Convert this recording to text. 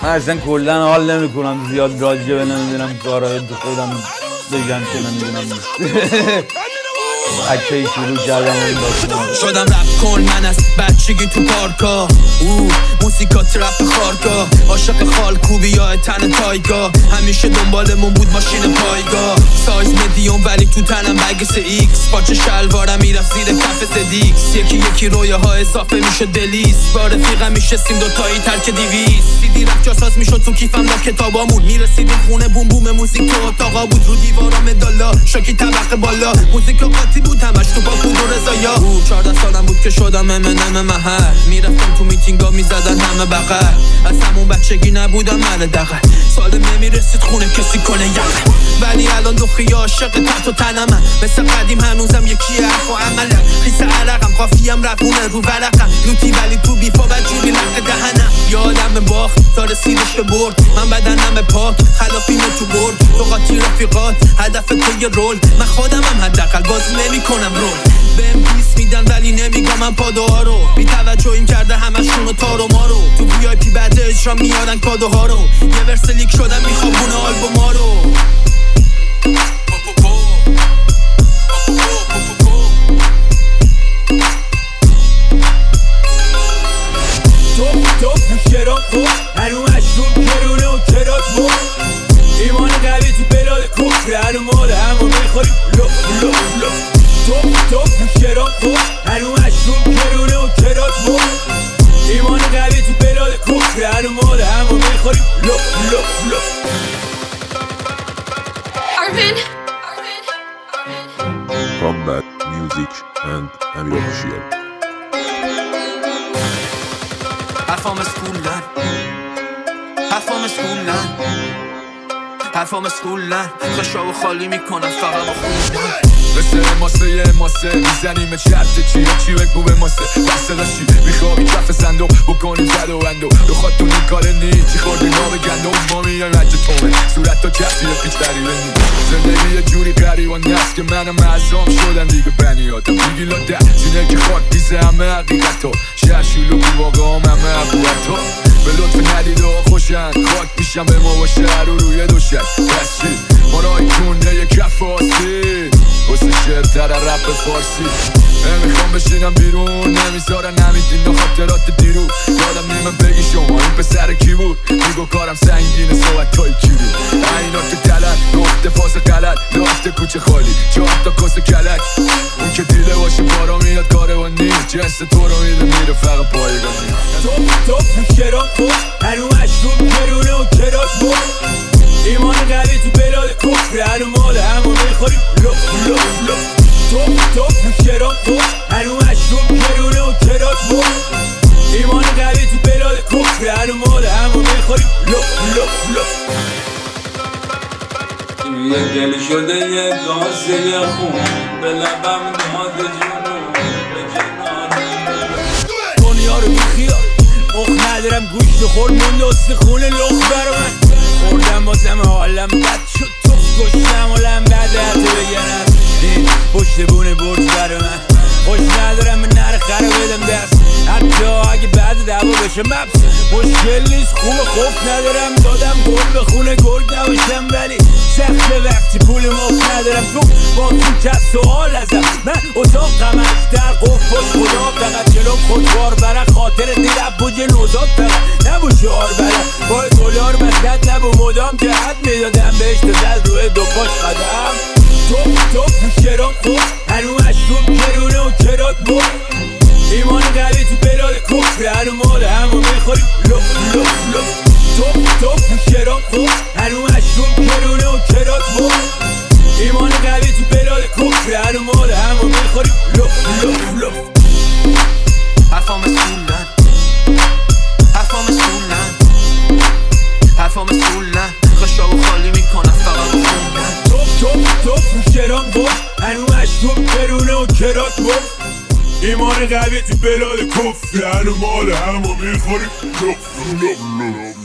من اصلا کلا حال نمیکنم زیاد راجع به نمیدونم کارهای خودم بگم که نمیدونم اکه شروع کردم این داستان شدم رپ کن من از بچگی تو پارکا موسیقا ترپ خارکا عاشق خال کوبی یا تن تایگا همیشه دنبالمون بود ماشین پایگا سایز مدیوم ولی تو تنم بگس ایکس پاچه شلوارم میرفت زیر کف زدیکس یکی رویه ها اضافه میشه دلیس با رفیقم میشستیم دوتایی ترک 200 سیدی رفت جاساز میشد تو کیفم لا کتابامون میرسیدیم خونه بوم بوم موزیک تو اتاقا بود رو دیوارا مدالا شاکی طبقه بالا موزیک قاطی بود همش تو با پود و رضایا 14 سالم بود که شدم امنم محل میرفتم تو میتینگا میزدن همه بغل از همون بچگی نبودم من دقل سالم نمیرسید خونه کسی کنه یقل ولی الان دخی عاشق تحت و تنمم مثل قدیم هنوزم یکی حرف و عملم خیس عرقم قافیم رفونه رو ورقم لوتی ولی تو بیفا بدجوری لق دهنم یادم باخت تا رسیدش به برد من بدنم پاک خلافیم تو برد تو قاطی رفیقات هدف تو یه رول من خودمم حداقل بازی نمی کنم رول بهم پیس میدن ولی نمیگم من پادوها رو بی توجه کرده همشونو تارو مارو تو وی آی پی بعد اجرا میارن کادوها رو یه ورس لیک شدم میخوابونه آلبوما رو تو شراب خود هنو مشروب کرونه و کرات بود ایمان قوی تو بلاد کفر هنو مال همو میخوری لف لف لف تو شراب خود هنو مشروب کرونه و کرات بود ایمان قوی تو بلاد کفر هنو مال همو میخوری لف لف لف Arvin Combat Music and Amir Official. حرفام اسکولن خشاب خالی میکنم فقط با خوندن مثل یه ماسه میزنیم چرت چی بگو به ماسه بسته داشتی میخوابی کف صندوق بکنیم زد و بندو رو خاطون این کاره نی چی خوردی ناب گندم ما میایم عجه تومه صورت تا کسی رو پیچ تریبه نی زندگی یه جوری قریبان نست که منم معظام شدن دیگه بنی آدم میگی لاده زینه که خاک بیزه همه حقیقت ها شهشولو بو واقع هم همه عبوت ها به لطف ندید و خوشن خاک میشم به ما با شهر رو روی دوشک بس چی ما رای کنه یه کف آسی واسه شعر رپ فارسی نمیخوام بشینم بیرون نمیذارن نمیدین و خاطرات دیرو یادم نیمه بگی شما این پسر کی بود میگو کارم سنگینه صحبت های کی بود اینا تو تلت نقطه فاز غلط رفته کوچه خالی 4 تا کس کلک اون که دیده باشه بارا میاد کاروانی جنس تو رو میده میره فقط پایگانی تو شراب خود هنو مشروب کرونه و کرات بود ایمان قوی تو بلاد کفر هنو مال همو میخوری لف لف لف تو شراب خود هنو مشروب کرونه و کرات بود ایمان قوی تو بلاد کفر هنو مال همو میخوری لف لف لف یه دل شده یه گازه خون به لبم ناد جنون به جنان دنیا رو بیخیال مخ ندارم گوشت خور مونده استخون لخ بر من خوردم بازم حالم بد شد توف گشتم حالم بده حتی بگن از این پشت بونه برد بر من خوش ندارم به نر خره بدم دست حتی اگه بعد دعوا بشه مبس مشکل نیست خوب خوف ندارم دادم گل به خونه گرد نباشم ولی سخت وقتی پول مفت ندارم تو با تو کس سوال ازم من اتاقم از در قف باش خدا فقط جلوم خودوار برن خاطر دیرب بود یه نوزاد فقط نبو شعار برن با دلار مسند نبو مدام جهت میدادم بهش دزد روی دو باش قدم تو شراب خود هنو مشروب کرونه و کرات بود ایمان قوی تو بلاد کفر هنو مال همو میخوری لف لف لف تو شراب خود هنو مشروب کرونه و کرات بود ایمان قوی تو بلاد کفر هنو مال همو میخوری لف لف لف حرفام اسکولن خشاب خالی میکنم فقط با خوندن تو شراب خود هنو مشروب کرونه و کرات بود ایمان قوی تو بلاد کفر هنو مال همو میخوری لف لف لف